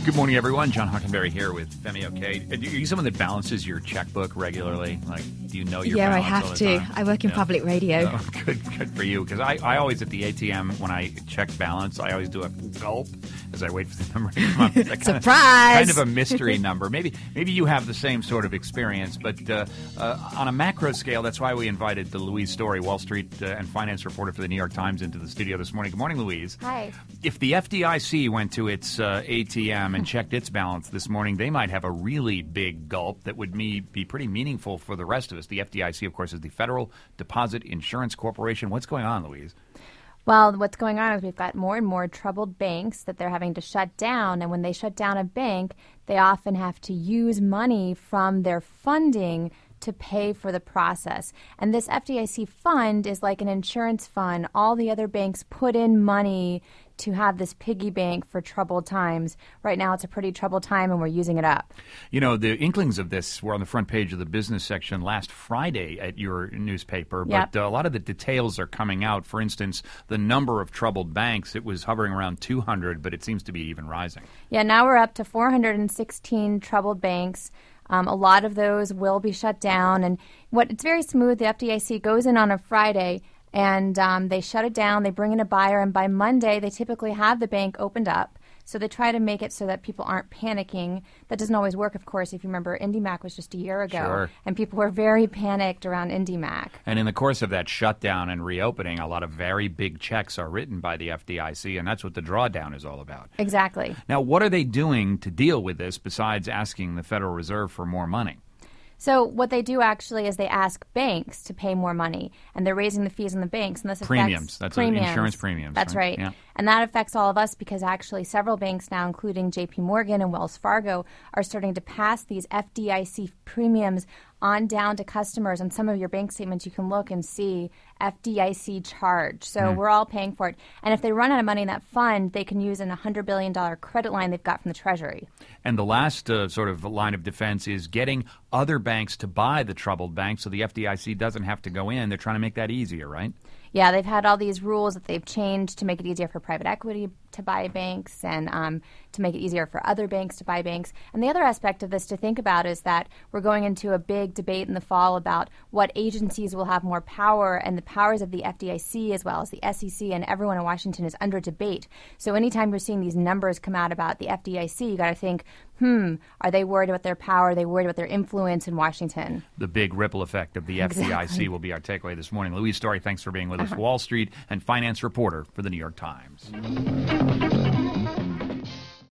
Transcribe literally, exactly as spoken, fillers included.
Good morning, everyone. John Hockenberry here with Femi OK. Are you someone that balances your checkbook regularly? Like, do you know your yeah, balance I have all the to. time? I work in yeah. public radio. Oh, good, good for you. Because I, I always, at the A T M, when I check balance, I always do a gulp as I wait for the number to come up. Surprise! Kind of, kind of a mystery number. Maybe maybe you have the same sort of experience, but uh, uh, on a macro scale, that's why we invited the Louise Story, Wall Street uh, and finance reporter for the New York Times, into the studio this morning. Good morning, Louise. Hi. If the F D I C went to its uh, A T M and checked its balance this morning, they might have a really big gulp that would me be pretty meaningful for the rest of us. The F D I C, of course, is the Federal Deposit Insurance Corporation. What's going on, Louise? Well, what's going on is we've got more and more troubled banks that they're having to shut down. And when they shut down a bank, they often have to use money from their funding to pay for the process. And this F D I C fund is like an insurance fund. All the other banks put in money to have this piggy bank for troubled times. Right now it's a pretty troubled time and we're using it up. You know, the inklings of this were on the front page of the business section last Friday at your newspaper, Yep. but uh, a lot of the details are coming out. For instance, the number of troubled banks, it was hovering around two hundred, but it seems to be even rising. Yeah, now we're up to four hundred sixteen troubled banks. Um, a lot of those will be shut down. And what it's very smooth. The F D I C goes in on a Friday and um, they shut it down. They bring in a buyer. And by Monday, they typically have the bank opened up. So they try to make it so that people aren't panicking. That doesn't always work, of course. If you remember, IndyMac was just a year ago. Sure. And people were very panicked around IndyMac. And in the course of that shutdown and reopening, a lot of very big checks are written by the F D I C, and that's what the drawdown is all about. Exactly. Now, what are they doing to deal with this besides asking the Federal Reserve for more money? So what they do actually is they ask banks to pay more money, and they're raising the fees on the banks. And this affects Premiums. That's premiums. insurance premiums. That's right. right. Yeah. And that affects all of us because actually several banks now, including J P Morgan and Wells Fargo, are starting to pass these F D I C premiums on down to customers. On some of your bank statements, you can look and see F D I C charge. So mm. we're all paying for it. And if they run out of money in that fund, they can use an one hundred billion dollars credit line they've got from the Treasury. And the last uh, sort of line of defense is getting other banks to buy the troubled banks so the F D I C doesn't have to go in. They're trying to make that easier, right? Yeah, they've had all these rules that they've changed to make it easier for private equity to buy banks and um, to make it easier for other banks to buy banks. And the other aspect of this to think about is that we're going into a big debate in the fall about what agencies will have more power, and the powers of the F D I C as well as the S E C and everyone in Washington is under debate. So anytime you're seeing these numbers come out about the F D I C, you got to think, hmm, are they worried about their power? Are they worried about their influence in Washington? The big ripple effect of the exactly. F D I C will be our takeaway this morning. Louise Story, thanks for being with us. Uh-huh. Wall Street and finance reporter for the New York Times.